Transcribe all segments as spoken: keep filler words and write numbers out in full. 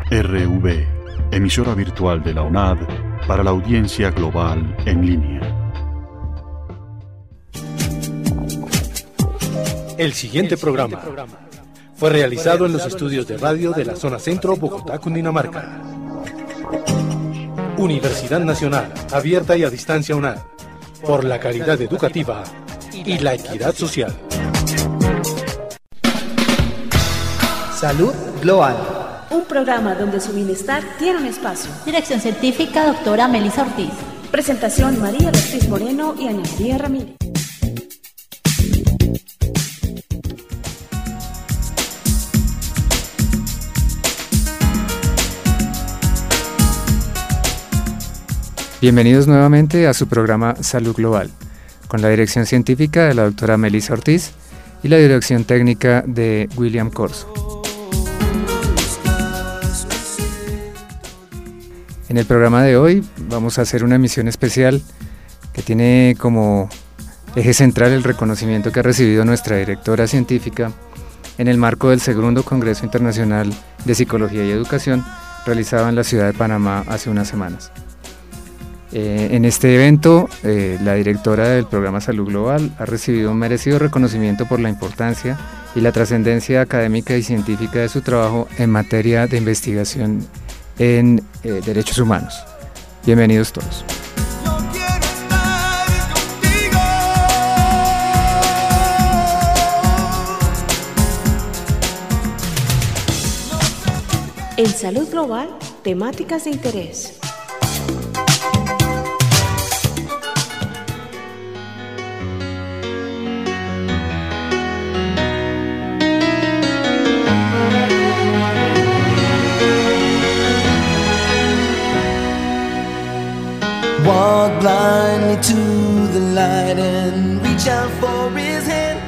R V, emisora virtual de la U N A D para la audiencia global en línea. El siguiente programa fue realizado en los estudios de radio de la zona centro, Bogotá, Cundinamarca. Universidad Nacional, abierta y a distancia U N A D, por la calidad educativa y la equidad social. Salud Global. Un programa donde su bienestar tiene un espacio. Dirección científica, doctora Melissa Ortiz. Presentación, María Ortiz Moreno y Ana María Ramírez. Bienvenidos nuevamente a su programa Salud Global, con la dirección científica de la doctora Melissa Ortiz y la dirección técnica de William Corso. En el programa de hoy vamos a hacer una emisión especial que tiene como eje central el reconocimiento que ha recibido nuestra directora científica en el marco del segundo Congreso Internacional de Psicología y Educación realizado en la ciudad de Panamá hace unas semanas. Eh, en este evento, eh, la directora del programa Salud Global ha recibido un merecido reconocimiento por la importancia y la trascendencia académica y científica de su trabajo en materia de investigación en eh, derechos humanos. Bienvenidos todos. En Salud Global, temáticas de interés. Walk blindly to the light and reach out for his hand.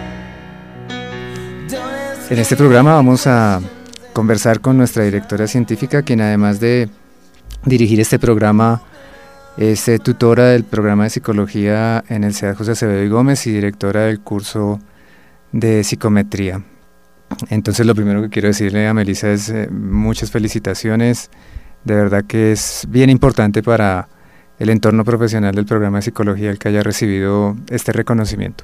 En este programa vamos a conversar con nuestra directora científica, quien además de dirigir este programa es eh, tutora del programa de psicología en el C E A D José Acevedo y Gómez y directora del curso de psicometría. Entonces lo primero que quiero decirle a Melissa es eh, muchas felicitaciones, de verdad que es bien importante para el entorno profesional del programa de psicología el que haya recibido este reconocimiento.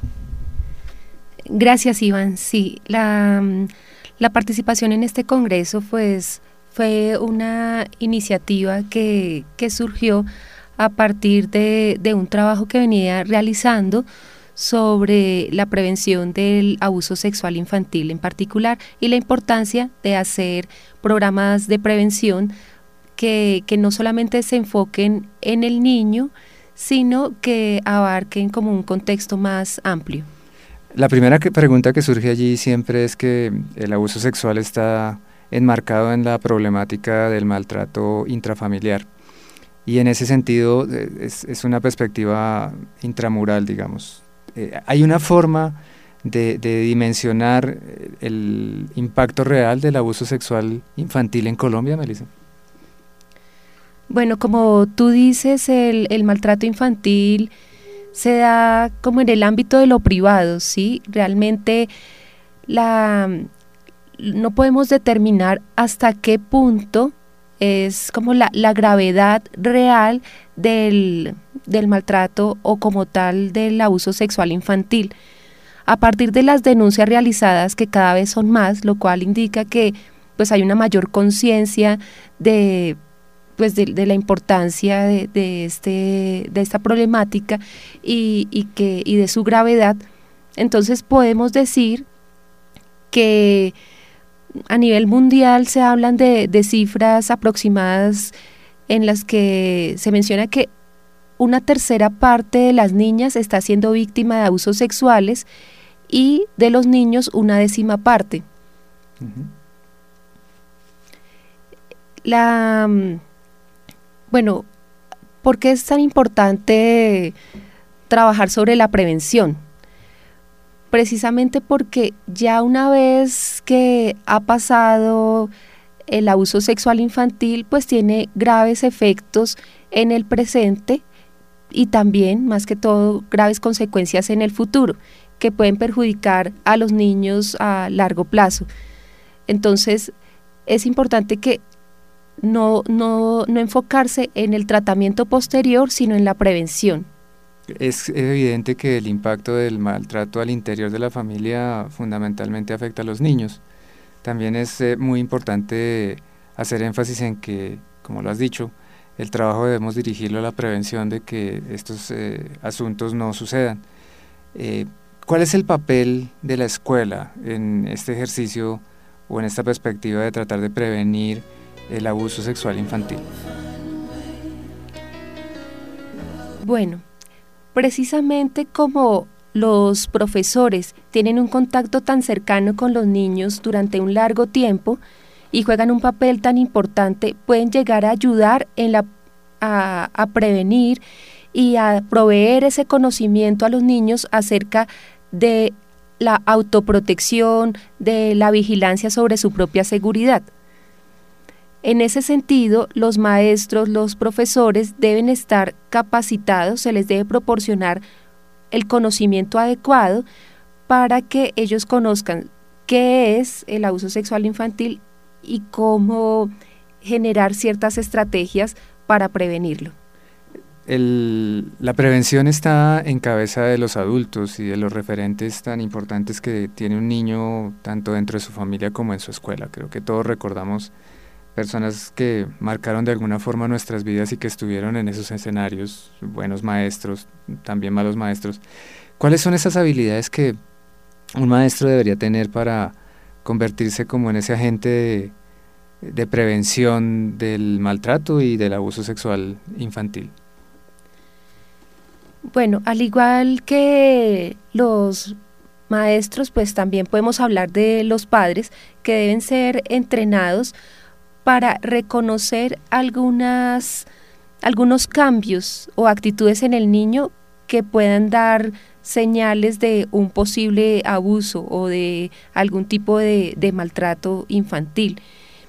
Gracias, Iván. Sí, la, la participación en este congreso pues, fue una iniciativa que, que surgió a partir de, de un trabajo que venía realizando sobre la prevención del abuso sexual infantil en particular y la importancia de hacer programas de prevención Que, que no solamente se enfoquen en el niño, sino que abarquen como un contexto más amplio. La primera que, pregunta que surge allí siempre es que el abuso sexual está enmarcado en la problemática del maltrato intrafamiliar y en ese sentido es, es una perspectiva intramural, digamos. Eh, ¿Hay una forma de, de dimensionar el impacto real del abuso sexual infantil en Colombia, Melissa? Bueno, como tú dices, el, el maltrato infantil se da como en el ámbito de lo privado, ¿sí? Realmente la, no podemos determinar hasta qué punto es como la, la gravedad real del, del maltrato o como tal del abuso sexual infantil. A partir de las denuncias realizadas, que cada vez son más, lo cual indica que pues, hay una mayor conciencia de pues de, de la importancia de, de, este, de esta problemática y, y, que, y de su gravedad, entonces podemos decir que a nivel mundial se hablan de, de cifras aproximadas en las que se menciona que una tercera parte de las niñas está siendo víctima de abusos sexuales y de los niños una décima parte. Uh-huh. La... Bueno, ¿por qué es tan importante trabajar sobre la prevención? Precisamente porque ya una vez que ha pasado el abuso sexual infantil, pues tiene graves efectos en el presente y también, más que todo, graves consecuencias en el futuro, que pueden perjudicar a los niños a largo plazo. Entonces, es importante que no, no, no enfocarse en el tratamiento posterior, sino en la prevención. Es evidente que el impacto del maltrato al interior de la familia fundamentalmente afecta a los niños. También es eh, muy importante hacer énfasis en que, como lo has dicho, el trabajo debemos dirigirlo a la prevención de que estos eh, asuntos no sucedan. Eh, ¿Cuál es el papel de la escuela en este ejercicio o en esta perspectiva de tratar de prevenir el abuso sexual infantil? Bueno, precisamente como los profesores tienen un contacto tan cercano con los niños durante un largo tiempo y juegan un papel tan importante, pueden llegar a ayudar en la, a, a prevenir y a proveer ese conocimiento a los niños acerca de la autoprotección, de la vigilancia sobre su propia seguridad. En ese sentido, los maestros, los profesores deben estar capacitados, se les debe proporcionar el conocimiento adecuado para que ellos conozcan qué es el abuso sexual infantil y cómo generar ciertas estrategias para prevenirlo. El, la prevención está en cabeza de los adultos y de los referentes tan importantes que tiene un niño tanto dentro de su familia como en su escuela. Creo que todos recordamos personas que marcaron de alguna forma nuestras vidas y que estuvieron en esos escenarios, buenos maestros, también malos maestros. ¿Cuáles son esas habilidades que un maestro debería tener para convertirse como en ese agente de, de prevención del maltrato y del abuso sexual infantil? Bueno, al igual que los maestros, pues también podemos hablar de los padres que deben ser entrenados para reconocer algunas, algunos cambios o actitudes en el niño que puedan dar señales de un posible abuso o de algún tipo de, de maltrato infantil.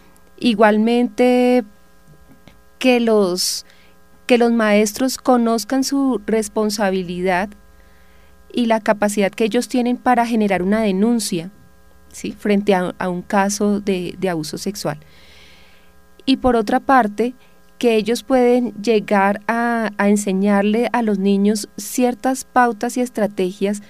Igualmente que los, que los maestros conozcan su responsabilidad y la capacidad que ellos tienen para generar una denuncia, ¿sí?, frente a, a un caso de, de abuso sexual. Y por otra parte, que ellos pueden llegar a, a enseñarle a los niños ciertas pautas y estrategias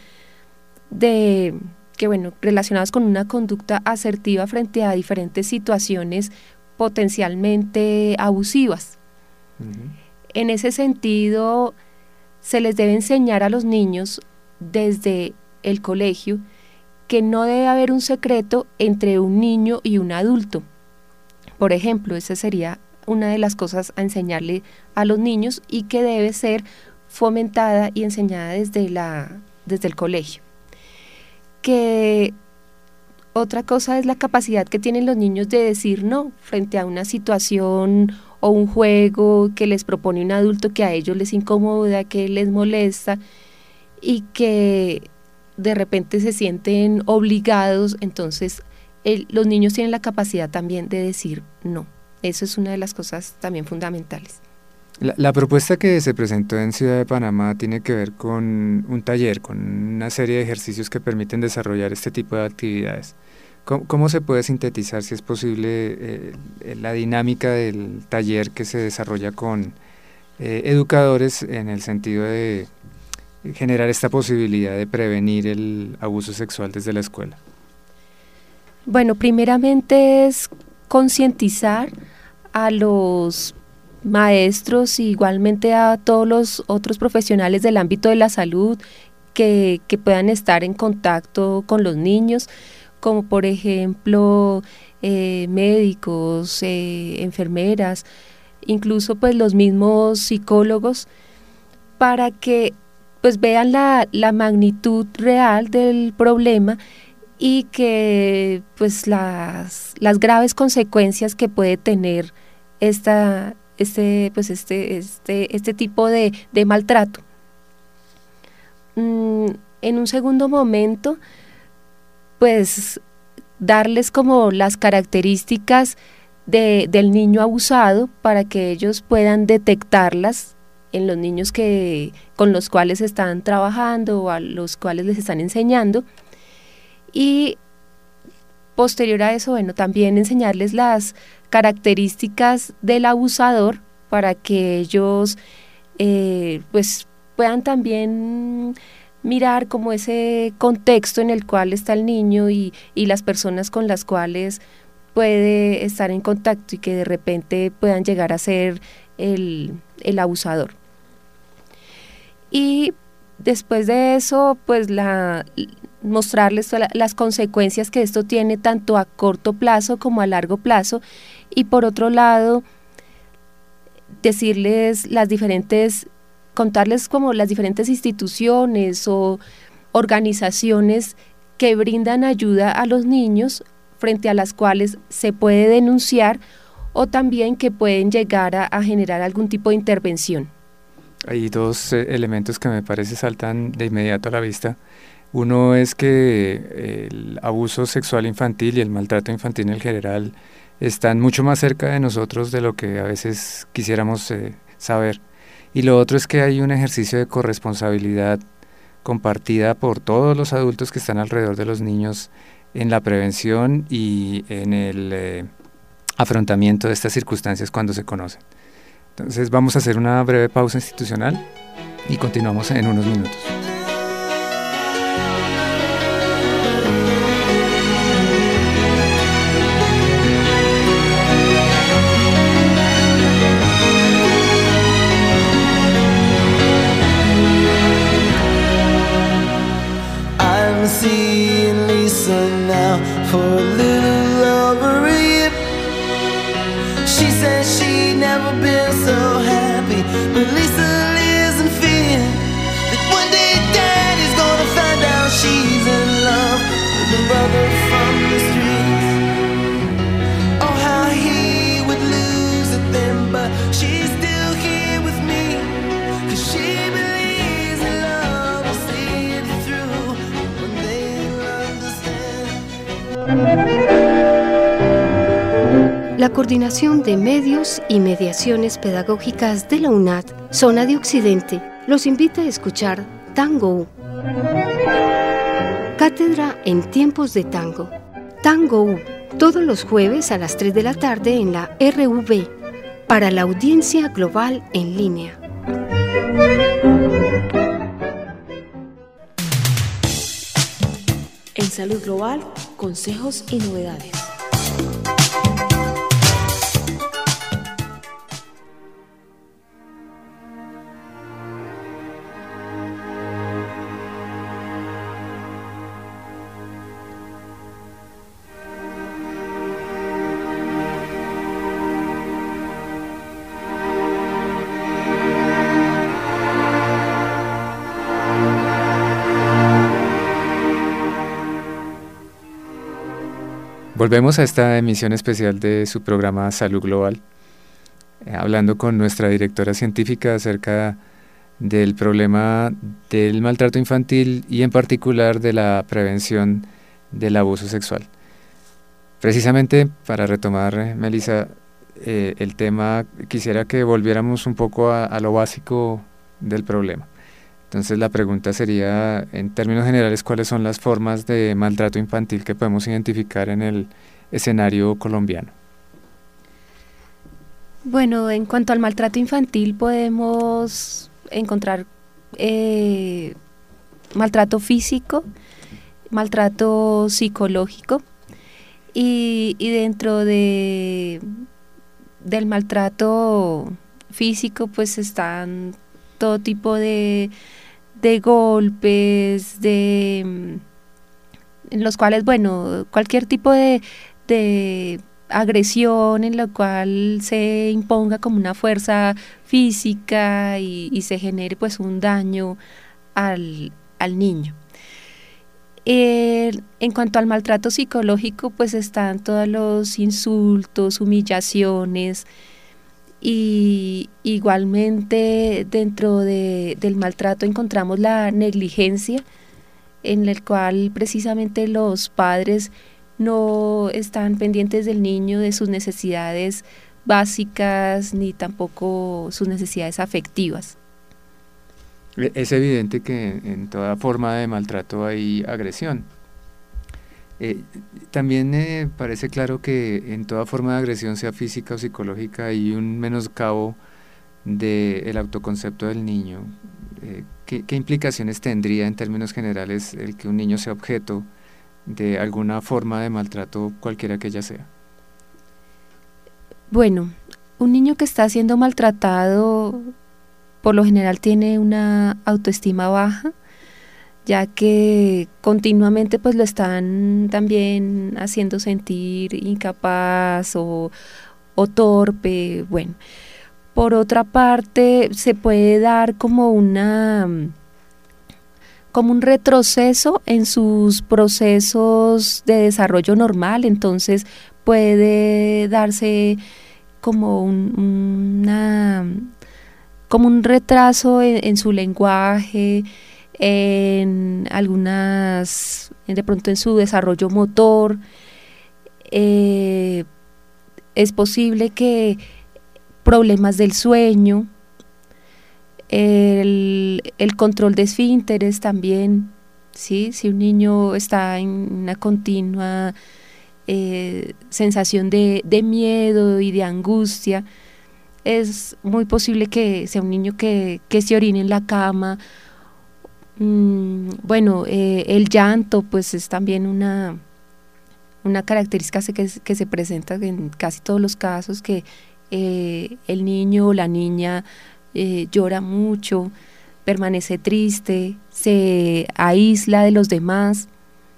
de, que, bueno, relacionadas con una conducta asertiva frente a diferentes situaciones potencialmente abusivas. Uh-huh. En ese sentido, se les debe enseñar a los niños desde el colegio que no debe haber un secreto entre un niño y un adulto. Por ejemplo, esa sería una de las cosas a enseñarle a los niños y que debe ser fomentada y enseñada desde, la, desde el colegio. Que otra cosa es la capacidad que tienen los niños de decir no frente a una situación o un juego que les propone un adulto que a ellos les incomoda, que les molesta y que de repente se sienten obligados, entonces el, los niños tienen la capacidad también de decir no. Eso es una de las cosas también fundamentales. La, la propuesta que se presentó en Ciudad de Panamá tiene que ver con un taller, con una serie de ejercicios que permiten desarrollar este tipo de actividades. ¿Cómo, cómo se puede sintetizar, si es posible, eh, la dinámica del taller que se desarrolla con eh, educadores en el sentido de generar esta posibilidad de prevenir el abuso sexual desde la escuela? Bueno, primeramente es concientizar a los maestros y igualmente a todos los otros profesionales del ámbito de la salud que, que puedan estar en contacto con los niños, como por ejemplo eh, médicos, eh, enfermeras, incluso pues los mismos psicólogos, para que pues vean la, la magnitud real del problema y que pues las, las graves consecuencias que puede tener esta, este, pues este, este, este tipo de, de maltrato. Mm, en un segundo momento, pues darles como las características de, del niño abusado para que ellos puedan detectarlas en los niños que, con los cuales están trabajando o a los cuales les están enseñando, y posterior a eso, bueno, también enseñarles las características del abusador para que ellos eh, pues puedan también mirar como ese contexto en el cual está el niño y, y las personas con las cuales puede estar en contacto y que de repente puedan llegar a ser el, el abusador. Y después de eso, pues la, mostrarles la, las consecuencias que esto tiene tanto a corto plazo como a largo plazo, y por otro lado, decirles las diferentes, contarles como las diferentes instituciones o organizaciones que brindan ayuda a los niños, frente a las cuales se puede denunciar o también que pueden llegar a, a generar algún tipo de intervención. Hay dos eh, elementos que me parece saltan de inmediato a la vista. Uno es que el abuso sexual infantil y el maltrato infantil en general están mucho más cerca de nosotros de lo que a veces quisiéramos eh, saber. Y lo otro es que hay un ejercicio de corresponsabilidad compartida por todos los adultos que están alrededor de los niños en la prevención y en el eh, afrontamiento de estas circunstancias cuando se conocen. Entonces vamos a hacer una breve pausa institucional y continuamos en unos minutos. I'm seeing Lisa now for a little over a year. She says she never been so happy, but Lisa lives in fear that one day Daddy's gonna find out she's in love with a brother from the streets. Oh, how he would lose it then, but she's still here with me, 'cause she believes in love will see it through when they'll understand. La Coordinación de Medios y Mediaciones Pedagógicas de la UNAD, Zona de Occidente, los invita a escuchar Tango U. Cátedra en tiempos de tango. Tango U, todos los jueves a las tres de la tarde en la R U B, para la audiencia global en línea. En Salud Global, consejos y novedades. Volvemos a esta emisión especial de su programa Salud Global, eh, hablando con nuestra directora científica acerca del problema del maltrato infantil y en particular de la prevención del abuso sexual. Precisamente para retomar, eh, Melissa, eh, el tema, quisiera que volviéramos un poco a, a lo básico del problema. Entonces la pregunta sería, en términos generales, ¿cuáles son las formas de maltrato infantil que podemos identificar en el escenario colombiano? Bueno, en cuanto al maltrato infantil podemos encontrar eh, maltrato físico, maltrato psicológico y, y dentro de, del maltrato físico pues están todo tipo de, de golpes, de en los cuales, bueno, cualquier tipo de, de agresión en la cual se imponga como una fuerza física y, y se genere pues un daño al, al niño. Eh, en cuanto al maltrato psicológico, pues están todos los insultos, humillaciones, y igualmente dentro de, del maltrato encontramos la negligencia, en el cual precisamente los padres no están pendientes del niño, de sus necesidades básicas, ni tampoco sus necesidades afectivas. Es evidente que en toda forma de maltrato hay agresión. Eh, también eh, parece claro que en toda forma de agresión, sea física o psicológica, hay un menoscabo del autoconcepto del niño. Eh, ¿qué, ¿Qué implicaciones tendría en términos generales el que un niño sea objeto de alguna forma de maltrato, cualquiera que ella sea? Bueno, un niño que está siendo maltratado por lo general tiene una autoestima baja, ya que continuamente pues lo están también haciendo sentir incapaz o, o torpe. Bueno, por otra parte se puede dar como una como un retroceso en sus procesos de desarrollo normal, entonces puede darse como un, una como un retraso en, en su lenguaje, en algunas, de pronto en su desarrollo motor. Eh, es posible que problemas del sueño, el, el control de esfínteres también, ¿sí? Si un niño está en una continua eh, sensación de, de miedo y de angustia, es muy posible que sea un niño que, que se orine en la cama. Mm, bueno, eh, el llanto pues es también una, una característica que, que se presenta en casi todos los casos, que eh, el niño o la niña eh, llora mucho, permanece triste, se aísla de los demás.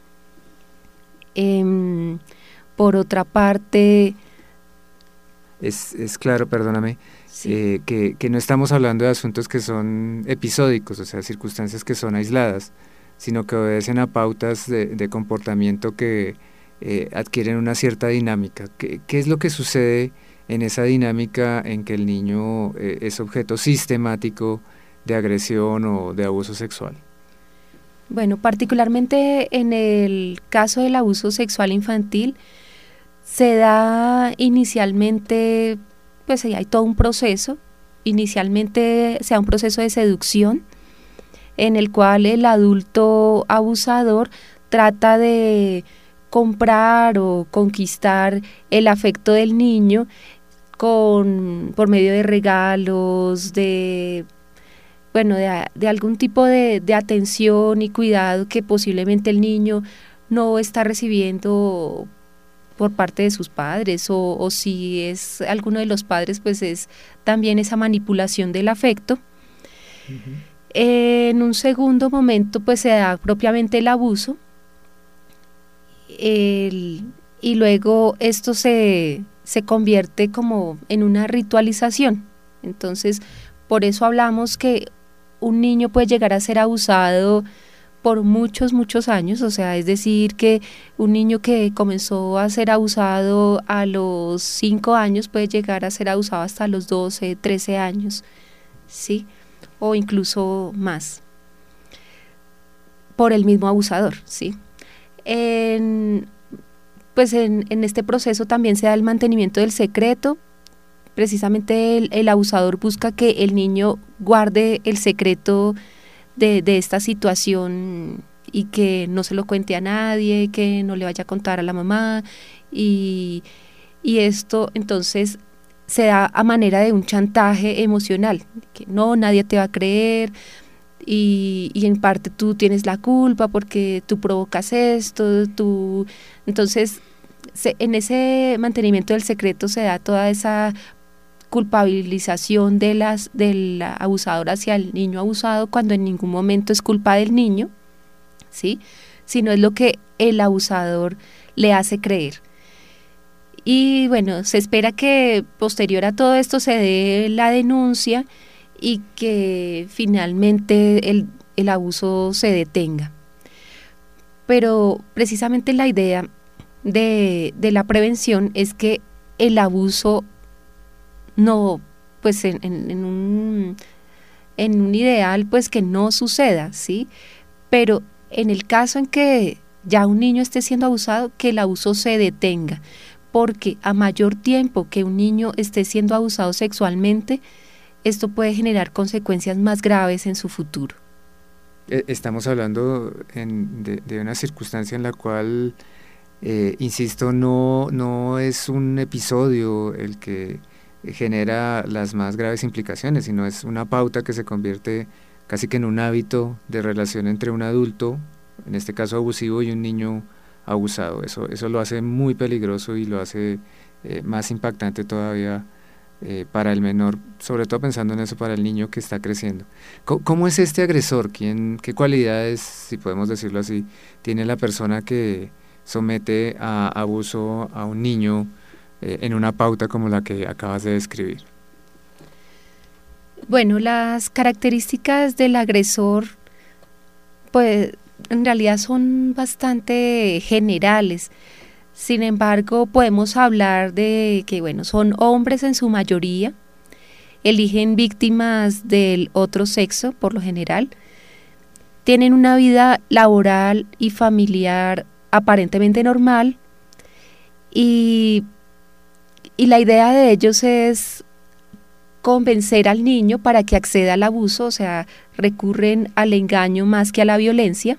Eh, por otra parte... Es, es claro, perdóname, sí. eh, que, que no estamos hablando de asuntos que son episódicos, o sea, circunstancias que son aisladas, sino que obedecen a pautas de, de comportamiento que eh, adquieren una cierta dinámica. ¿Qué, qué es lo que sucede en esa dinámica en que el niño eh, es objeto sistemático de agresión o de abuso sexual? Bueno, particularmente en el caso del abuso sexual infantil, se da inicialmente, pues hay todo un proceso, inicialmente se da un proceso de seducción en el cual el adulto abusador trata de comprar o conquistar el afecto del niño con, por medio de regalos, de, bueno, de, de algún tipo de, de atención y cuidado que posiblemente el niño no está recibiendo por parte de sus padres, o, o si es alguno de los padres, pues es también esa manipulación del afecto. Uh-huh. En un segundo momento pues se da propiamente el abuso, el, y luego esto se, se convierte como en una ritualización. Entonces, por eso hablamos que un niño puede llegar a ser abusado por muchos, muchos años, o sea, es decir, que un niño que comenzó a ser abusado a los cinco años puede llegar a ser abusado hasta los doce, trece años, ¿sí? O incluso más, por el mismo abusador, ¿sí? En, pues en, en este proceso también se da el mantenimiento del secreto. Precisamente el, el abusador busca que el niño guarde el secreto De, de esta situación y que no se lo cuente a nadie, que no le vaya a contar a la mamá, y, y esto entonces se da a manera de un chantaje emocional, que no, nadie te va a creer, y, y en parte tú tienes la culpa porque tú provocas esto, tú, entonces se, en ese mantenimiento del secreto se da toda esa culpabilización de las del abusador hacia el niño abusado, cuando en ningún momento es culpa del niño, ¿sí? Sino es lo que el abusador le hace creer. Y bueno, se espera que posterior a todo esto se dé la denuncia y que finalmente el, el abuso se detenga. Pero precisamente la idea de, de la prevención es que el abuso no, pues en, en, en, un, en un ideal, pues que no suceda, ¿sí? Pero en el caso en que ya un niño esté siendo abusado, que el abuso se detenga, porque a mayor tiempo que un niño esté siendo abusado sexualmente, esto puede generar consecuencias más graves en su futuro. Estamos hablando en, de, de una circunstancia en la cual Eh, insisto, no, no es un episodio el que genera las más graves implicaciones, sino es una pauta que se convierte casi que en un hábito de relación entre un adulto, en este caso abusivo, y un niño abusado. Eso, eso lo hace muy peligroso y lo hace eh, más impactante todavía eh, para el menor, sobre todo pensando en eso para el niño que está creciendo. ¿Cómo, cómo es este agresor? ¿Quién, qué cualidades, si podemos decirlo así, tiene la persona que somete a abuso a un niño eh, en una pauta como la que acabas de describir? Bueno, las características del agresor, pues en realidad son bastante generales. Sin embargo, podemos hablar de que, bueno, son hombres en su mayoría, eligen víctimas del otro sexo por lo general, tienen una vida laboral y familiar aparentemente normal, y, y la idea de ellos es convencer al niño para que acceda al abuso, o sea, recurren al engaño más que a la violencia.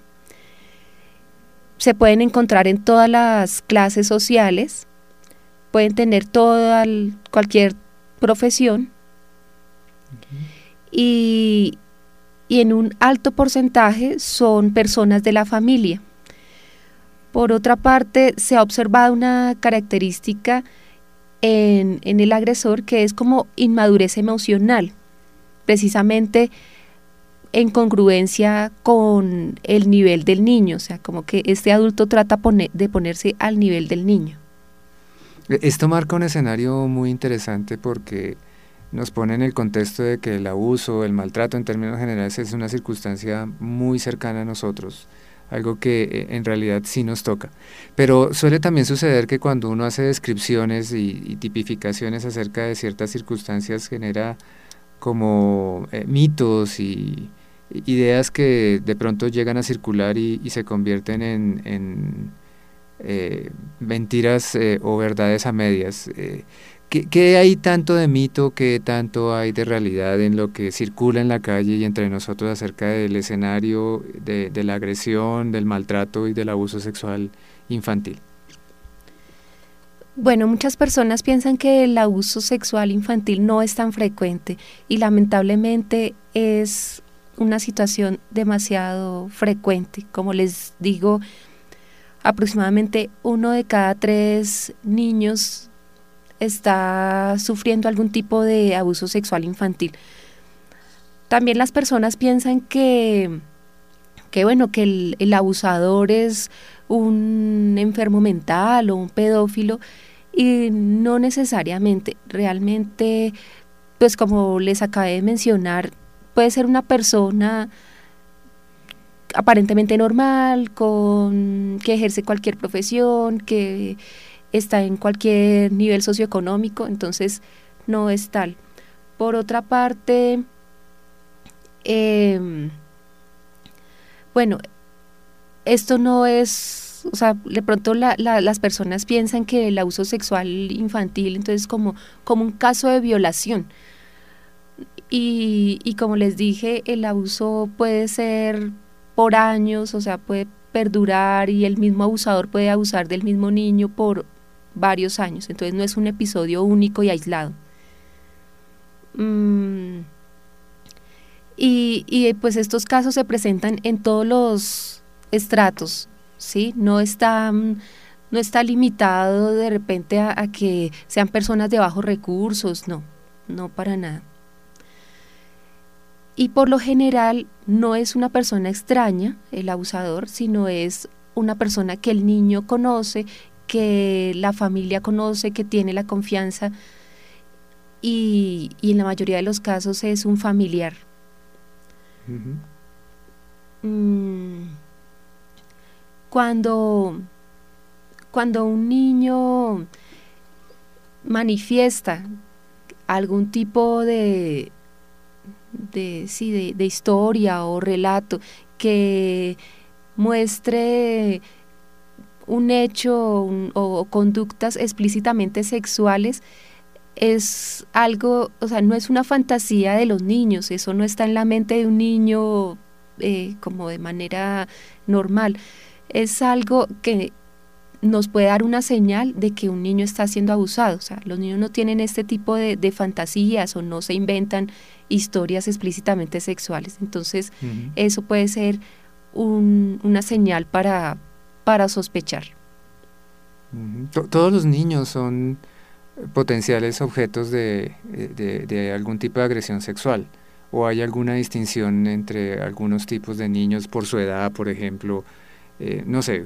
Se pueden encontrar en todas las clases sociales, pueden tener toda, cualquier profesión, uh-huh. y, y en un alto porcentaje son personas de la familia. Por otra parte, se ha observado una característica en, en el agresor que es como inmadurez emocional, precisamente en congruencia con el nivel del niño, o sea, como que este adulto trata pone, de ponerse al nivel del niño. Esto marca un escenario muy interesante porque nos pone en el contexto de que el abuso, el maltrato en términos generales es una circunstancia muy cercana a nosotros, algo que eh, en realidad sí nos toca. Pero suele también suceder que cuando uno hace descripciones y, y tipificaciones acerca de ciertas circunstancias genera como eh, mitos y ideas que de pronto llegan a circular y, y se convierten en, en eh, mentiras eh, o verdades a medias. Eh, ¿qué, ¿Qué hay tanto de mito, qué tanto hay de realidad en lo que circula en la calle y entre nosotros acerca del escenario de, de la agresión, del maltrato y del abuso sexual infantil? Bueno, muchas personas piensan que el abuso sexual infantil no es tan frecuente y lamentablemente es una situación demasiado frecuente. Como les digo, aproximadamente uno de cada tres niños está sufriendo algún tipo de abuso sexual infantil. También las personas piensan que, que bueno, que el, el abusador es un enfermo mental o un pedófilo, y no necesariamente. Realmente, pues como les acabé de mencionar, puede ser una persona aparentemente normal, con que ejerce cualquier profesión, que está en cualquier nivel socioeconómico, entonces no es tal. Por otra parte, eh, bueno, esto no es, o sea, de pronto la, la, las personas piensan que el abuso sexual infantil entonces como, como un caso de violación. Y, y como les dije, el abuso puede ser por años, o sea, puede perdurar y el mismo abusador puede abusar del mismo niño por varios años, entonces no es un episodio único y aislado. Mm, y, y pues estos casos se presentan en todos los estratos, ¿sí? No está, no está limitado de repente a, a que sean personas de bajos recursos, no, no para nada. Y por lo general no es una persona extraña, el abusador, sino es una persona que el niño conoce, que la familia conoce, que tiene la confianza, y, y en la mayoría de los casos es un familiar. Uh-huh. Mm, cuando, cuando un niño manifiesta algún tipo de de, sí, de, de historia o relato que muestre un hecho un, o, o conductas explícitamente sexuales, es algo, o sea, no es una fantasía de los niños, eso no está en la mente de un niño eh, como de manera normal, es algo que nos puede dar una señal de que un niño está siendo abusado. O sea, los niños no tienen este tipo de, de fantasías o no se inventan historias explícitamente sexuales. Entonces, uh-huh. eso puede ser un, una señal para, para sospechar. Uh-huh. Todos los niños son potenciales objetos de, de, de algún tipo de agresión sexual, o hay alguna distinción entre algunos tipos de niños por su edad, por ejemplo, eh, no sé.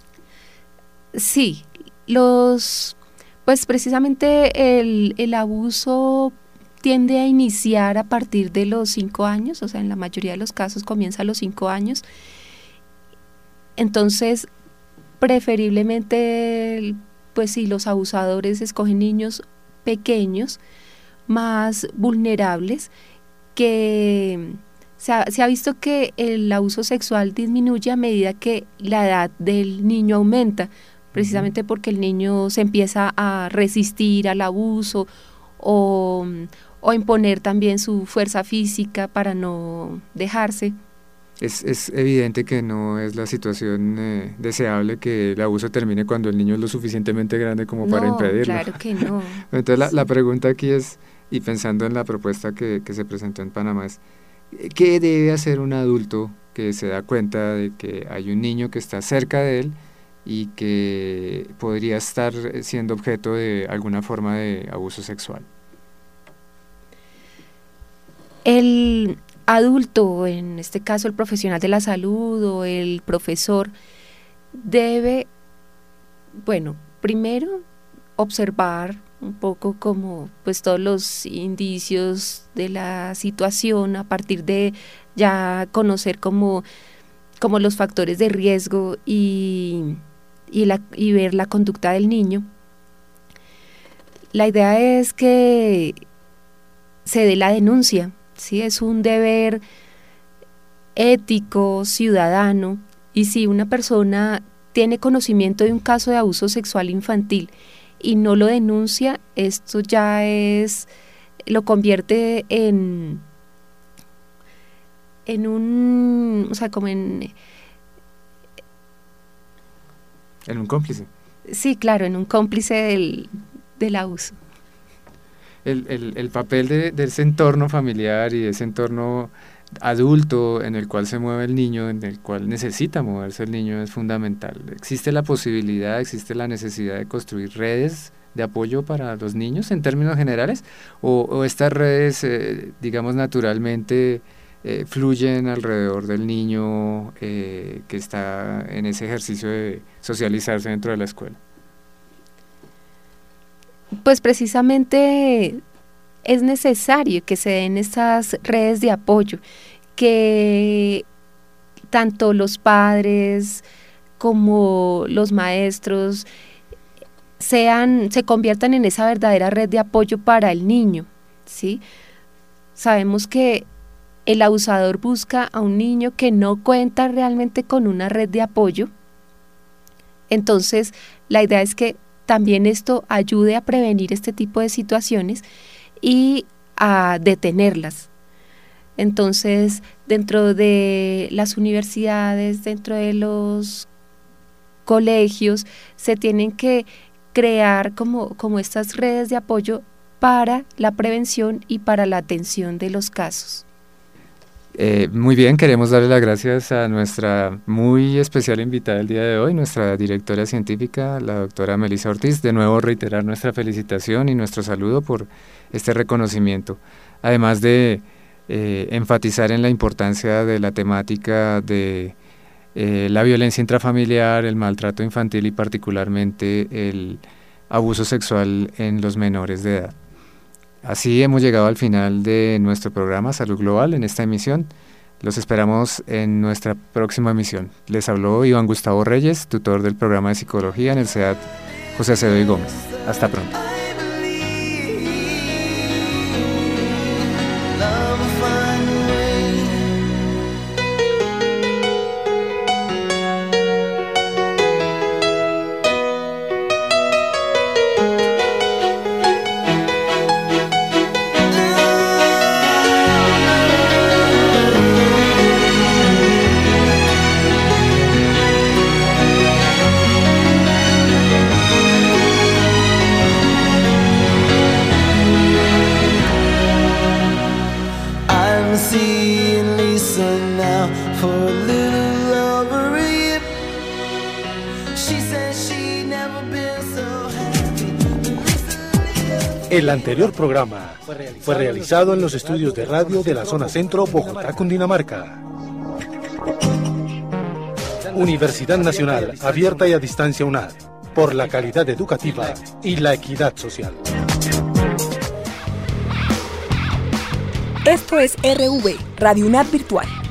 Sí, los, pues precisamente el, el abuso tiende a iniciar a partir de los cinco años, o sea, en la mayoría de los casos comienza a los cinco años. Entonces, preferiblemente, pues si los abusadores escogen niños pequeños, más vulnerables, que se ha, se ha visto que el abuso sexual disminuye a medida que la edad del niño aumenta, precisamente porque el niño se empieza a resistir al abuso o, o imponer también su fuerza física para no dejarse. Es, es evidente que no es la situación eh, deseable que el abuso termine cuando el niño es lo suficientemente grande como no, para impedirlo. Claro que no. Entonces la, la pregunta aquí es, y pensando en la propuesta que, que se presentó en Panamá, es ¿qué debe hacer un adulto que se da cuenta de que hay un niño que está cerca de él y que podría estar siendo objeto de alguna forma de abuso sexual? El adulto, en este caso el profesional de la salud o el profesor, debe, bueno, primero observar un poco como pues todos los indicios de la situación a partir de ya conocer como, como los factores de riesgo y, y, la, y ver la conducta del niño. La idea es que se dé la denuncia, ¿sí? Es un deber ético, ciudadano, y si una persona tiene conocimiento de un caso de abuso sexual infantil y no lo denuncia, esto ya es, lo convierte en, en un, o sea, como en... En un cómplice. Sí, claro, en un cómplice del, del abuso. El, el, el papel de, de ese entorno familiar y de ese entorno adulto en el cual se mueve el niño, en el cual necesita moverse el niño, es fundamental. ¿Existe la posibilidad, existe la necesidad de construir redes de apoyo para los niños en términos generales? ¿O, o estas redes, eh, digamos, naturalmente eh, fluyen alrededor del niño eh, que está en ese ejercicio de socializarse dentro de la escuela? Pues precisamente es necesario que se den estas redes de apoyo, que tanto los padres como los maestros sean, se conviertan en esa verdadera red de apoyo para el niño, ¿sí? Sabemos que el abusador busca a un niño que no cuenta realmente con una red de apoyo, entonces la idea es que también esto ayude a prevenir este tipo de situaciones y a detenerlas. Entonces, dentro de las universidades, dentro de los colegios, se tienen que crear como, como estas redes de apoyo para la prevención y para la atención de los casos. Eh, muy bien, queremos darle las gracias a nuestra muy especial invitada el día de hoy, nuestra directora científica, la doctora Melissa Ortiz. De nuevo reiterar nuestra felicitación y nuestro saludo por este reconocimiento, además de eh, enfatizar en la importancia de la temática de eh, la violencia intrafamiliar, el maltrato infantil y particularmente el abuso sexual en los menores de edad. Así hemos llegado al final de nuestro programa Salud Global en esta emisión. Los esperamos en nuestra próxima emisión. Les habló Iván Gustavo Reyes, tutor del programa de psicología en el C E A T José Acevedo y Gómez. Hasta pronto. El anterior programa fue realizado en los estudios de radio de la zona centro, Bogotá, Cundinamarca. Universidad Nacional, abierta y a distancia UNAD, por la calidad educativa y la equidad social. Esto es R V, Radio UNAD Virtual.